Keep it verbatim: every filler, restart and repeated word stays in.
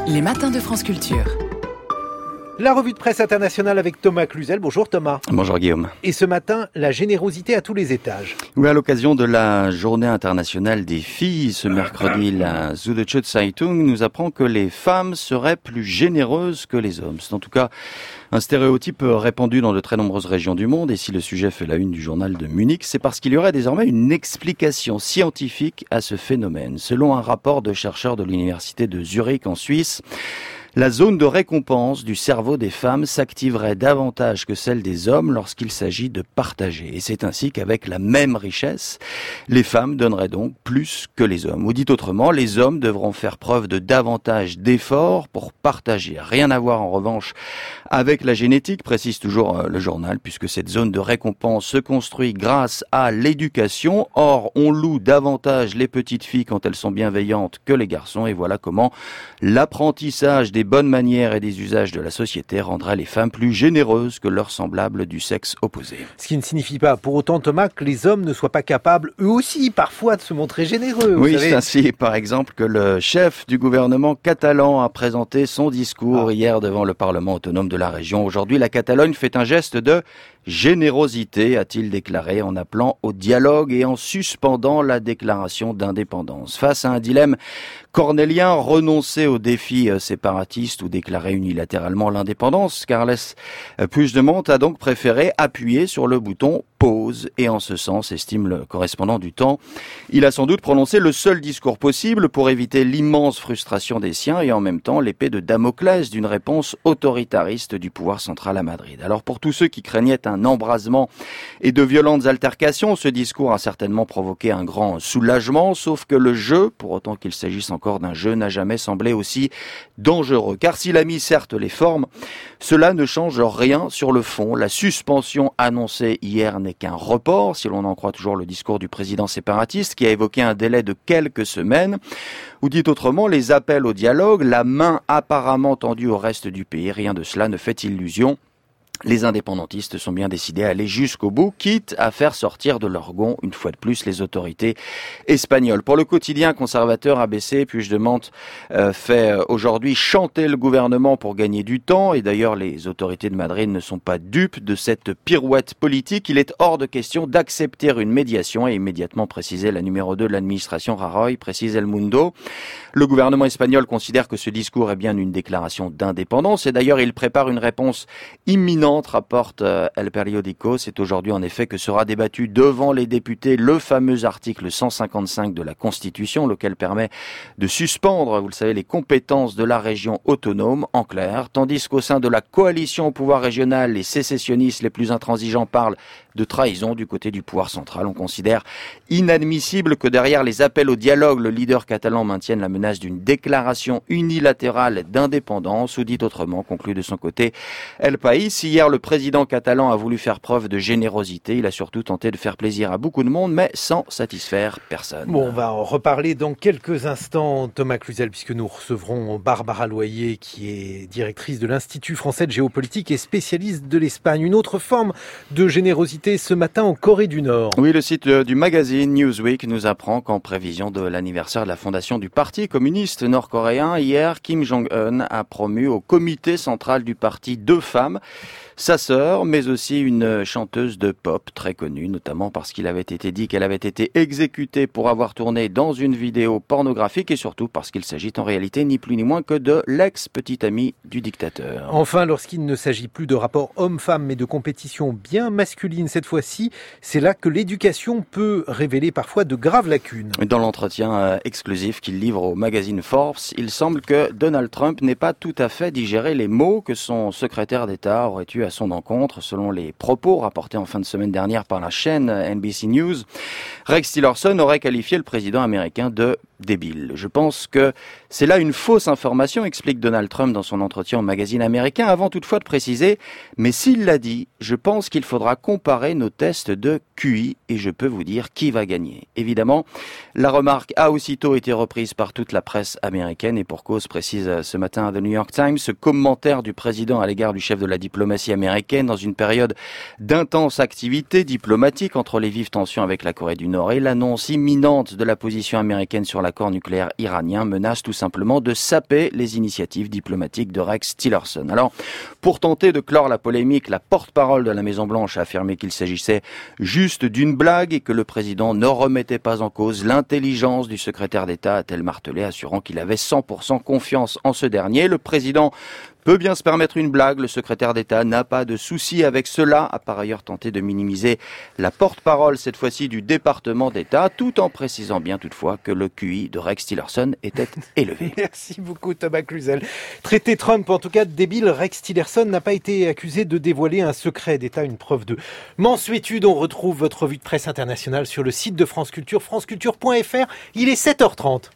Les matins de France Culture. La revue de presse internationale avec Thomas Cluzel. Bonjour Thomas. Bonjour Guillaume. Et ce matin, la générosité à tous les étages. Oui, à l'occasion de la journée internationale des filles, ce mercredi, la Süddeutsche Zeitung nous apprend que les femmes seraient plus généreuses que les hommes. C'est en tout cas un stéréotype répandu dans de très nombreuses régions du monde. Et si le sujet fait la une du journal de Munich, c'est parce qu'il y aurait désormais une explication scientifique à ce phénomène. Selon un rapport de chercheurs de l'université de Zurich en Suisse, la zone de récompense du cerveau des femmes s'activerait davantage que celle des hommes lorsqu'il s'agit de partager. Et c'est ainsi qu'avec la même richesse, les femmes donneraient donc plus que les hommes. Ou dit autrement, les hommes devront faire preuve de davantage d'efforts pour partager. Rien à voir en revanche avec la génétique, précise toujours le journal, puisque cette zone de récompense se construit grâce à l'éducation. Or, on loue davantage les petites filles quand elles sont bienveillantes que les garçons. Et voilà comment l'apprentissage des bonnes manières et des usages de la société rendrait les femmes plus généreuses que leurs semblables du sexe opposé. Ce qui ne signifie pas pour autant, Thomas, que les hommes ne soient pas capables, eux aussi, parfois, de se montrer généreux. Oui, vous savez. C'est ainsi, par exemple, que le chef du gouvernement catalan a présenté son discours ah. hier devant le Parlement autonome de la région. Aujourd'hui, la Catalogne fait un geste de générosité, a-t-il déclaré, en appelant au dialogue et en suspendant la déclaration d'indépendance. Face à un dilemme cornélien, renoncer aux défis séparatistes ou déclarer unilatéralement l'indépendance, Carles Puigdemont a donc préféré appuyer sur le bouton pause et en ce sens, estime le correspondant du Temps, il a sans doute prononcé le seul discours possible pour éviter l'immense frustration des siens et en même temps l'épée de Damoclès d'une réponse autoritariste du pouvoir central à Madrid. Alors pour tous ceux qui craignaient un embrasement et de violentes altercations, ce discours a certainement provoqué un grand soulagement, sauf que le jeu, pour autant qu'il s'agisse encore d'un jeu, n'a jamais semblé aussi dangereux. Car s'il a mis certes les formes, cela ne change rien sur le fond. La suspension annoncée hier n'est qu'un report, si l'on en croit toujours le discours du président séparatiste, qui a évoqué un délai de quelques semaines, ou dit autrement, les appels au dialogue, la main apparemment tendue au reste du pays, rien de cela ne fait illusion. Les indépendantistes sont bien décidés à aller jusqu'au bout, quitte à faire sortir de leur gonds, une fois de plus, les autorités espagnoles. Pour le quotidien conservateur A B C, Puigdemont euh, fait euh, aujourd'hui chanter le gouvernement pour gagner du temps. Et d'ailleurs, les autorités de Madrid ne sont pas dupes de cette pirouette politique. Il est hors de question d'accepter une médiation, et immédiatement précisé la numéro deux de l'administration Rajoy, précise El Mundo. Le gouvernement espagnol considère que ce discours est bien une déclaration d'indépendance. Et d'ailleurs, il prépare une réponse imminente, rapporte El Periódico. C'est aujourd'hui en effet que sera débattu devant les députés le fameux article cent cinquante-cinq de la Constitution, lequel permet de suspendre, vous le savez, les compétences de la région autonome, en clair, tandis qu'au sein de la coalition au pouvoir régional, les sécessionnistes les plus intransigeants parlent de trahison du côté du pouvoir central. On considère inadmissible que derrière les appels au dialogue, le leader catalan maintienne la menace d'une déclaration unilatérale d'indépendance, ou dit autrement, conclut de son côté El País. Hier, le président catalan a voulu faire preuve de générosité. Il a surtout tenté de faire plaisir à beaucoup de monde, mais sans satisfaire personne. Bon, on va en reparler dans quelques instants, Thomas Cluzel, puisque nous recevrons Barbara Loyer, qui est directrice de l'Institut français de géopolitique et spécialiste de l'Espagne. Une autre forme de générosité ce matin en Corée du Nord. Oui, le site du magazine Newsweek nous apprend qu'en prévision de l'anniversaire de la fondation du Parti communiste nord-coréen, hier, Kim Jong-un a promu au comité central du parti deux femmes, sa sœur, mais aussi une chanteuse de pop très connue, notamment parce qu'il avait été dit qu'elle avait été exécutée pour avoir tourné dans une vidéo pornographique et surtout parce qu'il s'agit en réalité ni plus ni moins que de l'ex-petite amie du dictateur. Enfin, lorsqu'il ne s'agit plus de rapport homme-femme mais de compétition bien masculine cette fois-ci, c'est là que l'éducation peut révéler parfois de graves lacunes. Dans l'entretien exclusif qu'il livre au magazine Forbes, il semble que Donald Trump n'ait pas tout à fait digéré les mots que son secrétaire d'État aurait eu à son encontre, selon les propos rapportés en fin de semaine dernière par la chaîne N B C News. Rex Tillerson aurait qualifié le président américain de débile. Je pense que c'est là une fausse information, explique Donald Trump dans son entretien au magazine américain, avant toutefois de préciser, mais s'il l'a dit, je pense qu'il faudra comparer nos tests de Q I et je peux vous dire qui va gagner. Évidemment, la remarque a aussitôt été reprise par toute la presse américaine et pour cause, précise ce matin The New York Times, ce commentaire du président à l'égard du chef de la diplomatie américaine dans une période d'intense activité diplomatique entre les vives tensions avec la Corée du Nord et l'annonce imminente de la position américaine sur la l'accord nucléaire iranien menace tout simplement de saper les initiatives diplomatiques de Rex Tillerson. Alors, pour tenter de clore la polémique, la porte-parole de la Maison-Blanche a affirmé qu'il s'agissait juste d'une blague et que le président ne remettait pas en cause l'intelligence du secrétaire d'État, a-t-elle martelé, assurant qu'il avait cent pour cent confiance en ce dernier. Le président peut bien se permettre une blague, le secrétaire d'État n'a pas de souci avec cela, a par ailleurs tenté de minimiser la porte-parole, cette fois-ci du département d'État, tout en précisant bien toutefois que le Q I de Rex Tillerson était élevé. Merci beaucoup Thomas Cluzel. Traité Trump, en tout cas débile, Rex Tillerson n'a pas été accusé de dévoiler un secret d'État, une preuve de mansuétude. On retrouve votre revue de presse internationale sur le site de France Culture, franceculture point f r. Il est sept heures trente.